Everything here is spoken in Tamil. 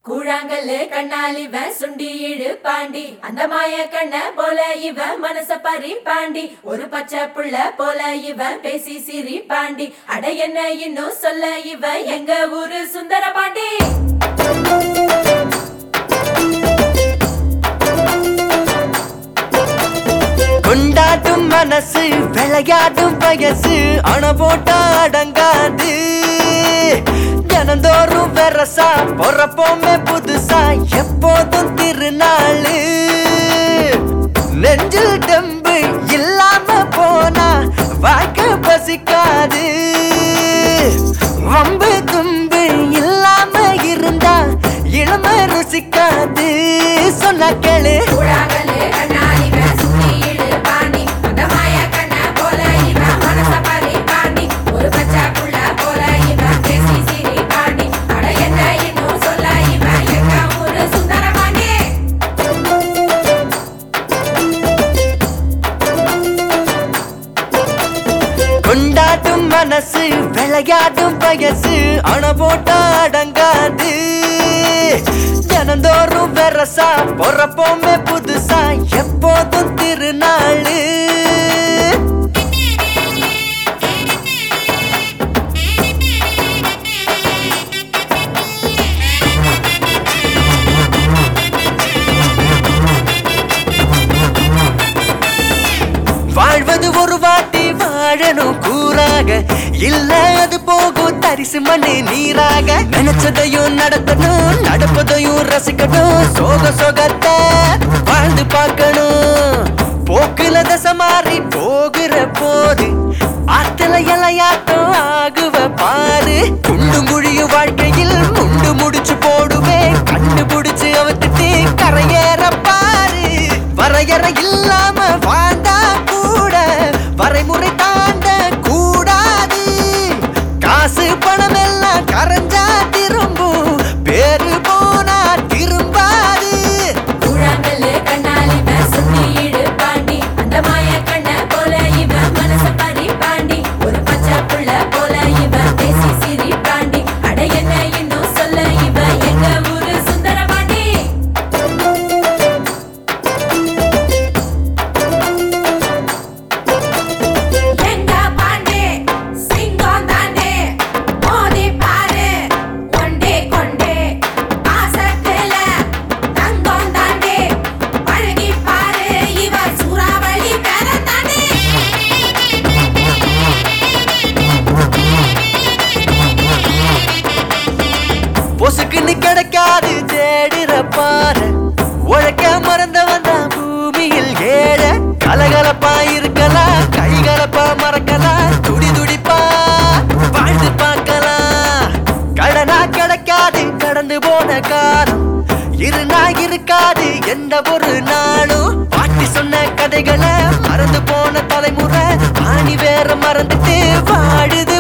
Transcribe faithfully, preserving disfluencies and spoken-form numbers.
கூழாங்கல்லு கண்ணால் இவன் சுண்டி இழு பாண்டி அந்த மாய கண்ண போல இவன் மனச பறி பாண்டி ஒரு பச்சை புள்ள போல இவன் பேசி சிரி பாண்டி அட என்ன இன்னும் சொல்ல இவன் எங்க ஊரு சுந்தர பாண்டி. கொண்டாட்டும் மனசு விளையாடும் வயசு அண போட்டா அடங்காது. தினந்தோறும் வெரசா பொறப்போமே புதுசா எப்போதும் திருநாளு. நெஞ்சில் டெம்பு இல்லாம போனா வாழ்க்கை பசிக்காது. வம்பு தும்பு இல்லாம இருந்தா இளம ருசிக்காது. சொன்ன கேளு கொண்டாட்டும் மனசு விளையாடும் வயசு அண போட்டா அடங்காது. தினந்தோறும் வெரசா பொறப்போமே புதுசா எப்போதும் திருநாளு. வாழ்வது ஒரு வாட்டி வாழணும் கூறாக, இல்ல அது போகும் தரிசு மண்ணு நீராக. நினைச்சதையும் நடத்தணும், நடப்பதையும் ரசிக்கணும், சோக சோகத்தை வாழ்ந்து பார்க்கணும். போக்குல தசை மாறி போகிற போது ஆத்துல இலையாட்டம் ஆகுவ பாரு. குண்டு குழியும் வாழ்க்கையில் முண்டு முடிச்சு போடுவேன், கண்டுபிடிச்சு அவத்துட்டு கரையேற பாரு. வரையறை இல்லாம வாழ்ந்தா கூட வரைமுறை தாண்ட கூடாது. காசு பணம் எல்லாம் கரைஞ்சா திரும்பும், பேரு போனா திரும்பாது. கூழாங்கல்லு கண்ணால் இவன் சுண்டி இழு பாண்டி அந்த மாய கண்ண போல இவன் மனச பறி பாண்டி ஒரு பச்சை புள்ள போல இவன் பேசி சிரி பாண்டி அட என்ன இன்னும் சொல்ல இவன் எங்க ஊரு சுந்தர பாண்டி. பொசுக்குன்னு கிடைக்காது தேடுற பாரு. உழைக்க மறந்தவன் தான் பூமியில் ஏழ. கலகலப்பா இருக்கலாம், கைகலப்பா மறக்கலாம், துடி துடிப்பா வாழ்ந்து பார்க்கலாம். கடனா கிடைக்காது கடந்து போன காலம், இருநா இருக்காது எந்த ஒரு நாளும். பாட்டி சொன்ன கதைகளை மறந்து போன தலைமுறை ஆணி வேற மறந்துட்டு வாழுது.